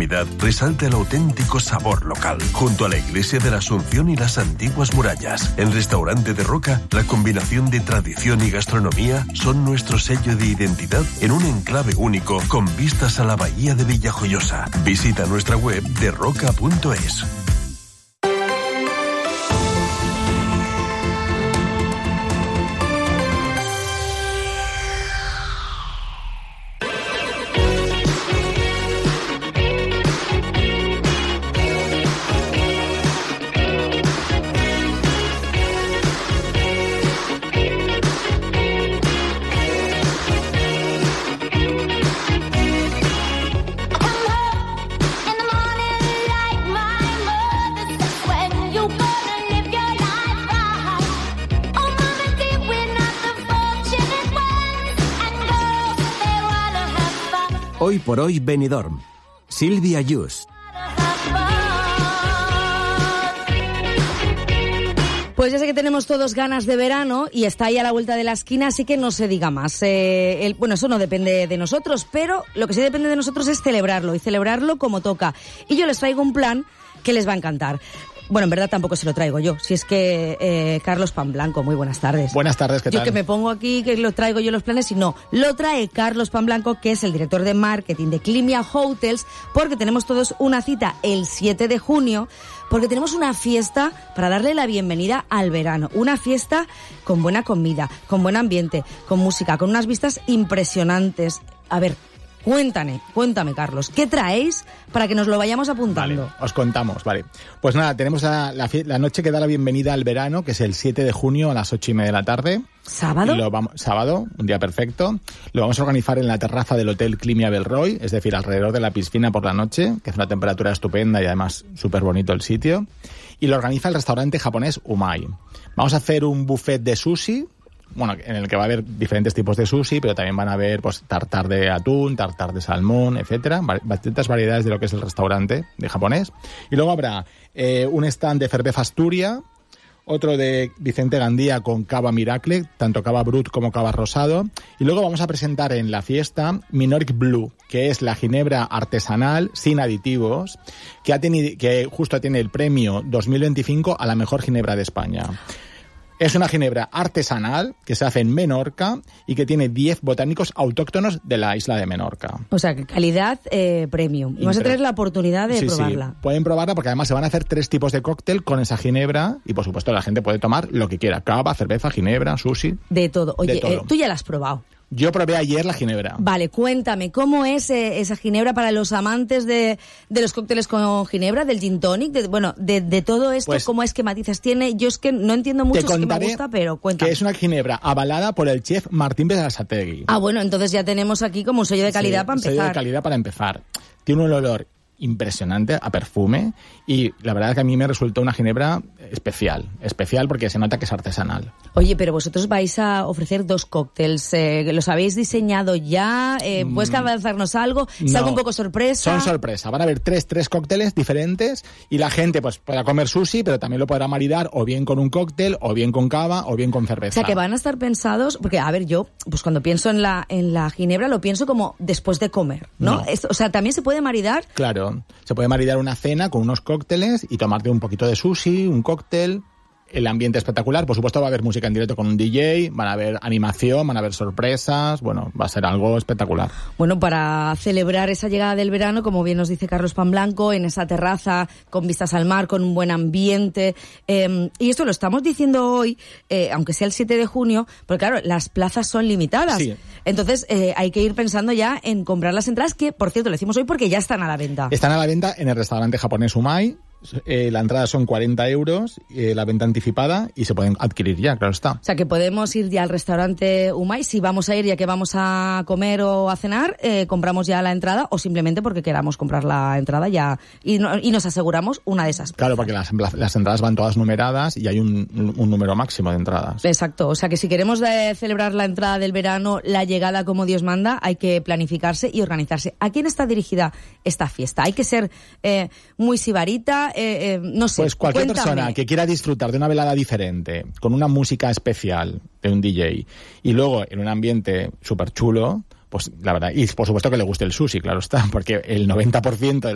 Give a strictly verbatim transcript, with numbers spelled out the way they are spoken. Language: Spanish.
intimidad resalta el auténtico sabor local, junto a la iglesia de la Asunción y las antiguas murallas. En Restaurante de Roca, la combinación de tradición y gastronomía son nuestro sello de identidad en un enclave único con vistas a la bahía de Villajoyosa. Visita nuestra web de roca punto es. Hoy por hoy Benidorm. Silvia Yus. Pues ya sé que tenemos todos ganas de verano y está ahí a la vuelta de la esquina, así que no se diga más. Eh, el, bueno, eso no depende de nosotros, pero lo que sí depende de nosotros es celebrarlo y celebrarlo como toca. Y yo les traigo un plan que les va a encantar. Bueno, en verdad tampoco se lo traigo yo. Si es que eh, Carlos Panblanco, muy buenas tardes. Buenas tardes, ¿qué tal? Yo que me pongo aquí, que lo traigo yo los planes, y no. Lo trae Carlos Panblanco, que es el director de marketing de Climia Hotels, porque tenemos todos una cita el siete de junio, porque tenemos una fiesta para darle la bienvenida al verano. Una fiesta con buena comida, con buen ambiente, con música, con unas vistas impresionantes. A ver, Cuéntame, cuéntame, Carlos, ¿qué traéis para que nos lo vayamos apuntando? Vale, os contamos, vale. Pues nada, tenemos la, la, la noche que da la bienvenida al verano, que es el siete de junio a las ocho y media de la tarde. ¿Sábado? Y lo vamos, sábado, un día perfecto. Lo vamos a organizar en la terraza del Hotel Climia Belroy, es decir, alrededor de la piscina por la noche, que es una temperatura estupenda y además súper bonito el sitio. Y lo organiza el restaurante japonés Umai. Vamos a hacer un buffet de sushi, bueno, en el que va a haber diferentes tipos de sushi, pero también van a haber pues tartar de atún, tartar de salmón, etcétera, bastantes variedades de lo que es el restaurante de japonés. Y luego habrá eh, un stand de cerveza Asturia, otro de Vicente Gandía con cava Miracle, tanto cava brut como cava rosado. Y luego vamos a presentar en la fiesta Minoric Blue, que es la ginebra artesanal sin aditivos, que ha tenido, que justo tiene el premio dos mil veinticinco a la mejor ginebra de España. Es una ginebra artesanal que se hace en Menorca y que tiene diez botánicos autóctonos de la isla de Menorca. O sea, que calidad eh, premium. Y vas a tener la oportunidad de sí, probarla. Sí, pueden probarla porque además se van a hacer tres tipos de cóctel con esa ginebra y, por supuesto, la gente puede tomar lo que quiera. Cava, cerveza, ginebra, sushi. De todo. Oye, de todo. Eh, tú ya la has probado. Yo probé ayer la ginebra. Vale, cuéntame, ¿cómo es eh, esa ginebra para los amantes de, de los cócteles con ginebra, del gin tonic? De, bueno, de, de todo esto, pues, ¿cómo es que matices tiene? Yo es que no entiendo mucho, es que me gusta, pero cuéntame. Que es una ginebra avalada por el chef Martín Berasategui. Ah, bueno, entonces ya tenemos aquí como un sello de calidad sí, para empezar. Sello de calidad para empezar. Tiene un olor impresionante a perfume y la verdad es que a mí me resultó una ginebra especial, especial porque se nota que es artesanal. Oye, pero vosotros vais a ofrecer dos cócteles, eh, ¿los habéis diseñado ya? Eh, ¿Puedes avanzarnos algo? ¿Es no, algo un poco sorpresa? Son sorpresa, van a haber tres, tres cócteles diferentes y la gente pues podrá comer sushi, pero también lo podrá maridar o bien con un cóctel, o bien con cava, o bien con cerveza. O sea, que van a estar pensados, porque a ver, yo pues cuando pienso en la, en la ginebra lo pienso como después de comer, ¿no? no. Es, o sea, ¿también se puede maridar? Claro. Se puede maridar una cena con unos cócteles y tomarte un poquito de sushi, un cóctel. El ambiente espectacular. Por supuesto va a haber música en directo con un D J, van a haber animación, van a haber sorpresas. Bueno, va a ser algo espectacular. Bueno, para celebrar esa llegada del verano, como bien nos dice Carlos Panblanco, en esa terraza con vistas al mar, con un buen ambiente. Eh, y esto lo estamos diciendo hoy, eh, aunque sea el siete de junio, porque claro, las plazas son limitadas. Sí. Entonces eh, hay que ir pensando ya en comprar las entradas, que por cierto lo decimos hoy porque ya están a la venta. Están a la venta en el restaurante japonés Umai. Eh, la entrada son cuarenta euros, eh, la venta anticipada, y se pueden adquirir ya, claro está. O sea, que podemos ir ya al restaurante Umai, si vamos a ir ya que vamos a comer o a cenar, eh, compramos ya la entrada, o simplemente porque queramos comprar la entrada ya y, no, y nos aseguramos una de esas. Claro, porque las, las entradas van todas numeradas y hay un, un, un número máximo de entradas. Exacto, o sea que si queremos de celebrar la entrada del verano, la llegada como Dios manda, hay que planificarse y organizarse. ¿A quién está dirigida esta fiesta? Hay que ser eh, muy sibarita. Eh, eh, no sé, pues cualquier cuéntame. persona que quiera disfrutar de una velada diferente, con una música especial de un D J y luego en un ambiente súper chulo, pues la verdad, y por supuesto que le guste el sushi, claro está, porque el noventa por ciento de